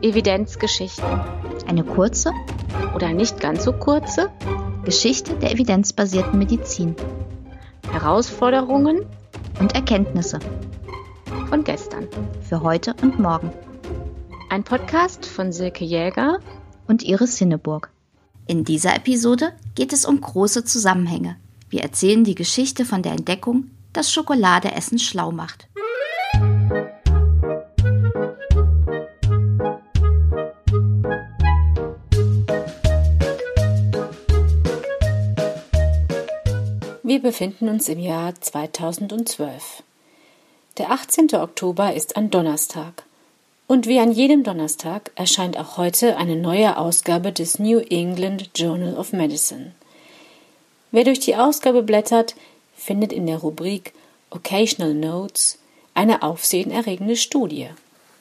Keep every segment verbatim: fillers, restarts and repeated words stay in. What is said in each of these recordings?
Evidenzgeschichten. Eine kurze Oder nicht ganz so kurze Geschichte der evidenzbasierten Medizin. Herausforderungen Und Erkenntnisse von gestern. für heute und morgen. Ein Podcast von Silke Jäger Und Iris Hinneburg. In dieser Episode geht es um große Zusammenhänge. Wir erzählen die Geschichte von der Entdeckung, dass Schokolade Essen schlau macht. Wir befinden uns im Jahr zweitausendzwölf. Der achtzehnte Oktober ist ein Donnerstag. Und wie an jedem Donnerstag erscheint auch heute eine neue Ausgabe des New England Journal of Medicine. Wer durch die Ausgabe blättert, findet in der Rubrik Occasional Notes eine aufsehenerregende Studie.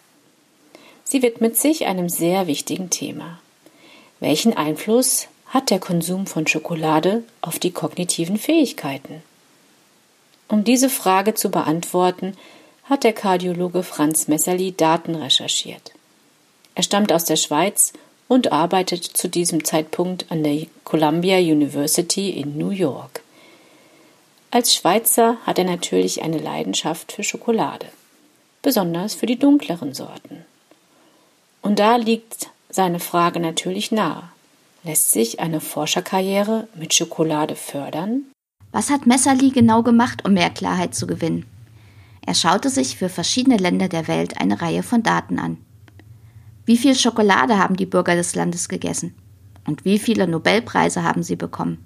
Sie widmet sich einem sehr wichtigen Thema. Welchen Einfluss hat der Konsum von Schokolade auf die kognitiven Fähigkeiten? Um diese Frage zu beantworten, hat der Kardiologe Franz Messerli Daten recherchiert. Er stammt aus der Schweiz und arbeitet zu diesem Zeitpunkt an der Columbia University in New York. Als Schweizer hat er natürlich eine Leidenschaft für Schokolade, besonders für die dunkleren Sorten. Und da liegt seine Frage natürlich nahe. Lässt sich eine Forscherkarriere mit Schokolade fördern? Was hat Messerli genau gemacht, um mehr Klarheit zu gewinnen? Er schaute sich für verschiedene Länder der Welt eine Reihe von Daten an. Wie viel Schokolade haben die Bürger des Landes gegessen? Und wie viele Nobelpreise haben sie bekommen?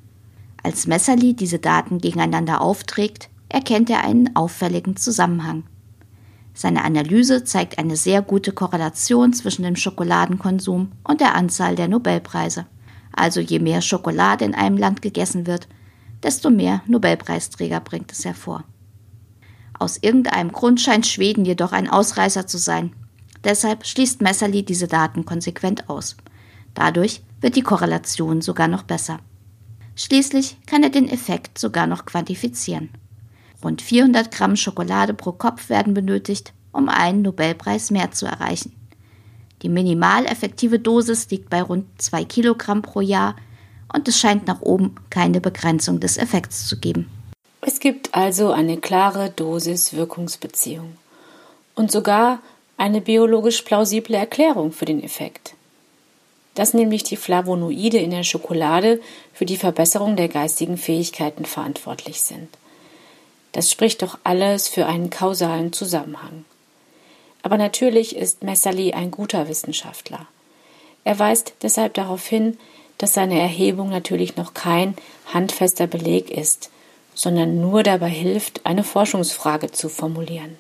Als Messerli diese Daten gegeneinander aufträgt, erkennt er einen auffälligen Zusammenhang. Seine Analyse zeigt eine sehr gute Korrelation zwischen dem Schokoladenkonsum und der Anzahl der Nobelpreise. Also je mehr Schokolade in einem Land gegessen wird, desto mehr Nobelpreisträger bringt es hervor. Aus irgendeinem Grund scheint Schweden jedoch ein Ausreißer zu sein. Deshalb schließt Messerli diese Daten konsequent aus. Dadurch wird die Korrelation sogar noch besser. Schließlich kann er den Effekt sogar noch quantifizieren. Rund vierhundert Gramm Schokolade pro Kopf werden benötigt, um einen Nobelpreis mehr zu erreichen. Die minimal effektive Dosis liegt bei rund zwei Kilogramm pro Jahr und es scheint nach oben keine Begrenzung des Effekts zu geben. Es gibt also eine klare Dosis-Wirkungsbeziehung und sogar eine biologisch plausible Erklärung für den Effekt. Dass nämlich die Flavonoide in der Schokolade für die Verbesserung der geistigen Fähigkeiten verantwortlich sind. Das spricht doch alles für einen kausalen Zusammenhang. Aber natürlich ist Messerli ein guter Wissenschaftler. Er weist deshalb darauf hin, dass seine Erhebung natürlich noch kein handfester Beleg ist, sondern nur dabei hilft, eine Forschungsfrage zu formulieren.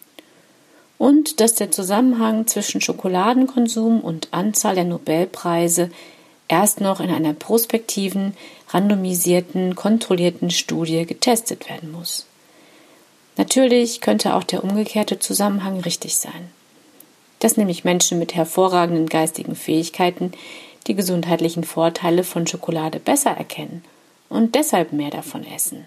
Und dass der Zusammenhang zwischen Schokoladenkonsum und Anzahl der Nobelpreise erst noch in einer prospektiven, randomisierten, kontrollierten Studie getestet werden muss. Natürlich könnte auch der umgekehrte Zusammenhang richtig sein, dass nämlich Menschen mit hervorragenden geistigen Fähigkeiten die gesundheitlichen Vorteile von Schokolade besser erkennen und deshalb mehr davon essen.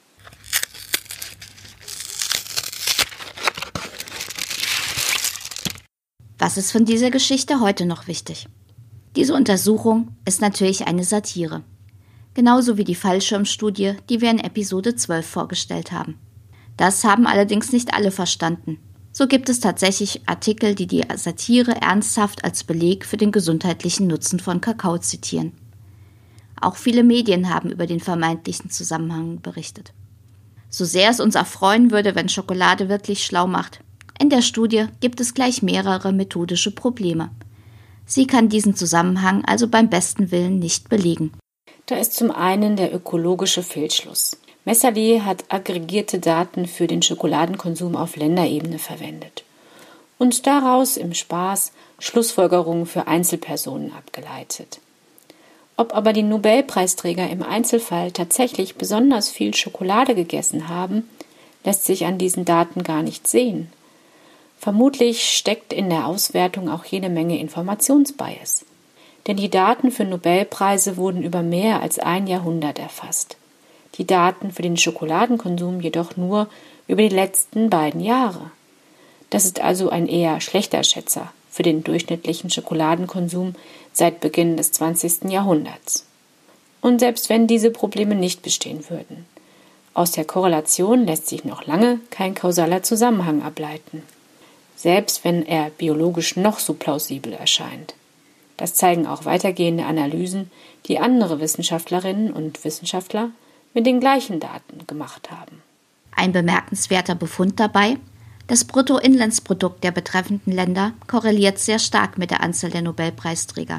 Was ist von dieser Geschichte heute noch wichtig? Diese Untersuchung ist natürlich eine Satire. Genauso wie die Fallschirmstudie, die wir in Episode zwölf vorgestellt haben. Das haben allerdings nicht alle verstanden. So gibt es tatsächlich Artikel, die die Satire ernsthaft als Beleg für den gesundheitlichen Nutzen von Kakao zitieren. Auch viele Medien haben über den vermeintlichen Zusammenhang berichtet. So sehr es uns erfreuen würde, wenn Schokolade wirklich schlau macht. In der Studie gibt es gleich mehrere methodische Probleme. Sie kann diesen Zusammenhang also beim besten Willen nicht belegen. Da ist zum einen der ökologische Fehlschluss. Messerli hat aggregierte Daten für den Schokoladenkonsum auf Länderebene verwendet und daraus im Spaß Schlussfolgerungen für Einzelpersonen abgeleitet. Ob aber die Nobelpreisträger im Einzelfall tatsächlich besonders viel Schokolade gegessen haben, lässt sich an diesen Daten gar nicht sehen. Vermutlich steckt in der Auswertung auch jede Menge Informationsbias. Denn die Daten für Nobelpreise wurden über mehr als ein Jahrhundert erfasst. Die Daten für den Schokoladenkonsum jedoch nur über die letzten beiden Jahre. Das ist also ein eher schlechter Schätzer für den durchschnittlichen Schokoladenkonsum seit Beginn des zwanzigsten Jahrhunderts. Und selbst wenn diese Probleme nicht bestehen würden, aus der Korrelation lässt sich noch lange kein kausaler Zusammenhang ableiten, selbst wenn er biologisch noch so plausibel erscheint. Das zeigen auch weitergehende Analysen, die andere Wissenschaftlerinnen und Wissenschaftler mit den gleichen Daten gemacht haben. Ein bemerkenswerter Befund dabei: Das Bruttoinlandsprodukt der betreffenden Länder korreliert sehr stark mit der Anzahl der Nobelpreisträger,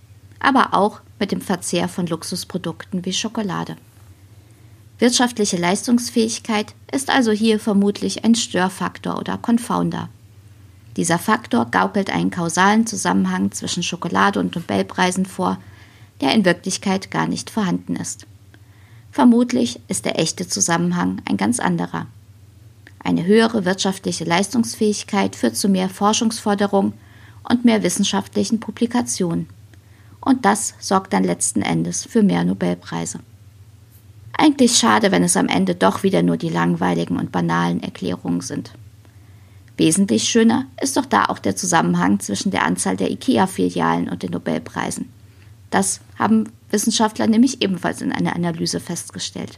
aber auch mit dem Verzehr von Luxusprodukten wie Schokolade. Wirtschaftliche Leistungsfähigkeit ist also hier vermutlich ein Störfaktor oder Confounder. Dieser Faktor gaukelt einen kausalen Zusammenhang zwischen Schokolade und Nobelpreisen vor, der in Wirklichkeit gar nicht vorhanden ist. Vermutlich ist der echte Zusammenhang ein ganz anderer. Eine höhere wirtschaftliche Leistungsfähigkeit führt zu mehr Forschungsförderung und mehr wissenschaftlichen Publikationen. Und das sorgt dann letzten Endes für mehr Nobelpreise. Eigentlich schade, wenn es am Ende doch wieder nur die langweiligen und banalen Erklärungen sind. Wesentlich schöner ist doch da auch der Zusammenhang zwischen der Anzahl der IKEA-Filialen und den Nobelpreisen. Das haben Wissenschaftler nämlich ebenfalls in einer Analyse festgestellt.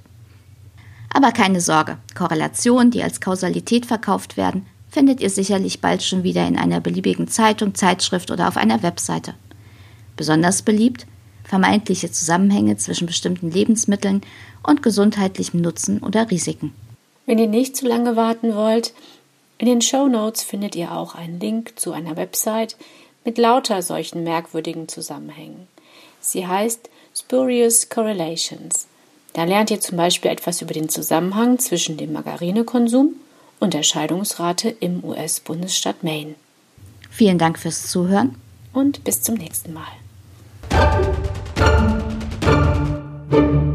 Aber keine Sorge, Korrelationen, die als Kausalität verkauft werden, findet ihr sicherlich bald schon wieder in einer beliebigen Zeitung, Zeitschrift oder auf einer Webseite. Besonders beliebt vermeintliche Zusammenhänge zwischen bestimmten Lebensmitteln und gesundheitlichem Nutzen oder Risiken. Wenn ihr nicht zu lange warten wollt, in den Shownotes findet ihr auch einen Link zu einer Website mit lauter solchen merkwürdigen Zusammenhängen. Sie heißt Spurious Correlations. Da lernt ihr zum Beispiel etwas über den Zusammenhang zwischen dem Margarinekonsum und der Scheidungsrate im U S-Bundesstaat Maine. Vielen Dank fürs Zuhören und bis zum nächsten Mal.